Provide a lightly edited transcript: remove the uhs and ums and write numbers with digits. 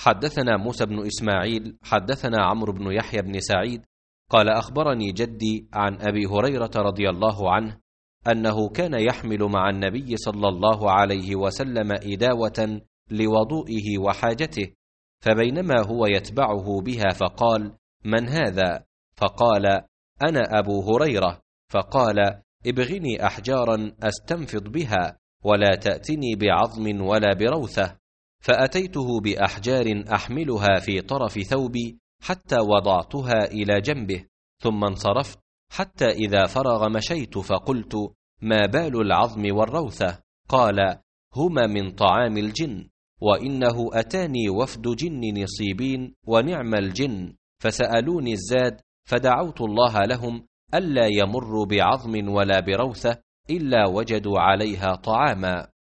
حدثنا موسى بن إسماعيل حدثنا عمرو بن يحيى بن سعيد قال أخبرني جدي عن أبي هريرة رضي الله عنه أنه كان يحمل مع النبي صلى الله عليه وسلم إداوة لوضوئه وحاجته، فبينما هو يتبعه بها فقال: من هذا؟ فقال: أنا أبو هريرة. فقال: ابغني أحجارا أستنفض بها، ولا تأتني بعظم ولا بروثة. فأتيته بأحجار أحملها في طرف ثوبي حتى وضعتها إلى جنبه، ثم انصرفت حتى إذا فرغ مشيت، فقلت: ما بال العظم والروثة؟ قال: هما من طعام الجن، وإنه أتاني وفد جن نصيبين ونعم الجن، فسألوني الزاد، فدعوت الله لهم ألا يمروا بعظم ولا بروثة إلا وجدوا عليها طعاما.